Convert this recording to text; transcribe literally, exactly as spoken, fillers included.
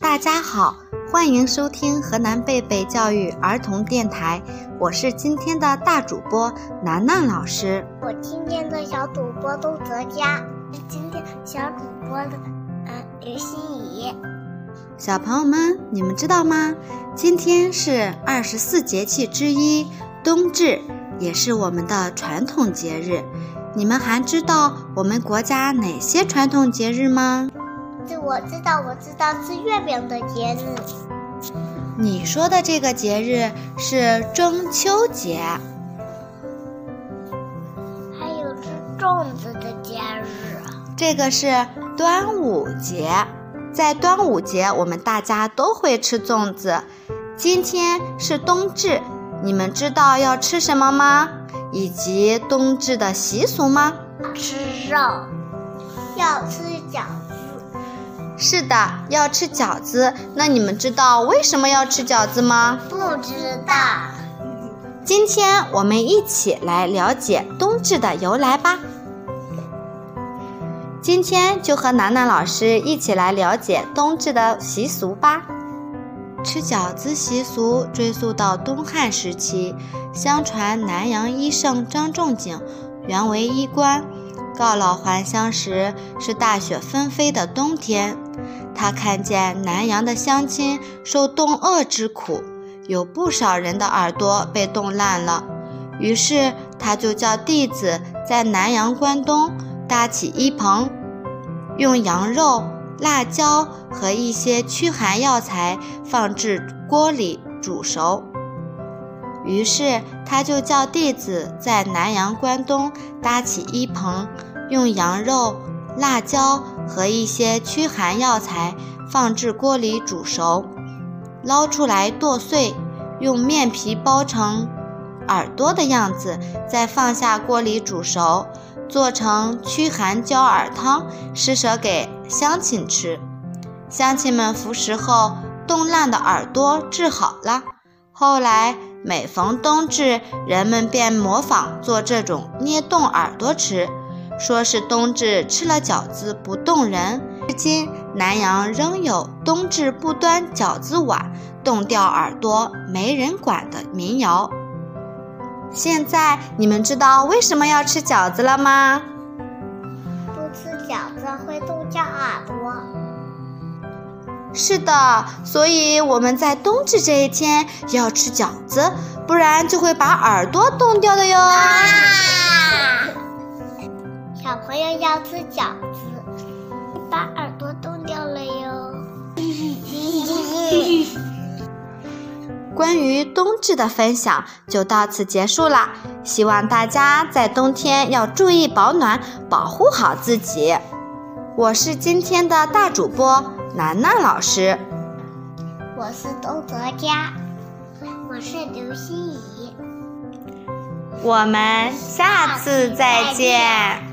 大家好，欢迎收听河南贝贝教育儿童电台，我是今天的大主播楠楠老师。 我今天的小主播窦泽佳，是今天小主播的呃刘欣怡。 小朋友们，你们知道吗？今天是二十四节气之一，冬至，也是我们的传统节日。你们还知道我们国家哪些传统节日吗？ 这我知道，我知道是月饼的节日。 你说的这个节日是中秋节。 还有吃粽子的节日， 这个是端午节。在端午节，我们大家都会吃粽子。今天是冬至，你们知道要吃什么吗？以及冬至的习俗吗？ 吃肉，要吃饺子。 是的，要吃饺子。那你们知道为什么要吃饺子吗？ 不知道。 今天我们一起来了解冬至的由来吧。今天就和楠楠老师一起来了解冬至的习俗吧。吃饺子习俗追溯到东汉时期，相传南阳医圣张仲景原为医官，告老还乡时是大雪纷飞的冬天，他看见南阳的乡亲受冻饿之苦，有不少人的耳朵被冻烂了，于是他就叫弟子在南阳关东搭起衣棚，用羊肉、辣椒和一些驱寒药材放置锅里煮熟。于是他就叫弟子在南阳关东搭起衣棚，用羊肉、辣椒和一些驱寒药材放置锅里煮熟，捞出来剁碎，用面皮包成耳朵的样子，再放下锅里煮熟，做成驱寒焦耳汤，施舍给乡亲吃。乡亲们服食后，冻烂的耳朵治好了。后来每逢冬至，人们便模仿做这种捏冻耳朵吃，说是冬至吃了饺子不冻人。至今南阳仍有冬至不端饺子碗，冻掉耳朵没人管的民谣。现在你们知道为什么要吃饺子了吗？ 不吃饺子会冻掉耳朵。 是的，所以我们在冬至这一天要吃饺子，不然就会把耳朵冻掉的哟。 啊、小朋友要吃饺子，把耳朵冻掉了哟。 关于冬至的分享就到此结束啦，希望大家在冬天要注意保暖，保护好自己。我是今天的大主播楠楠老师。 我是窦泽佳。我是刘欣怡。 我们下次再见。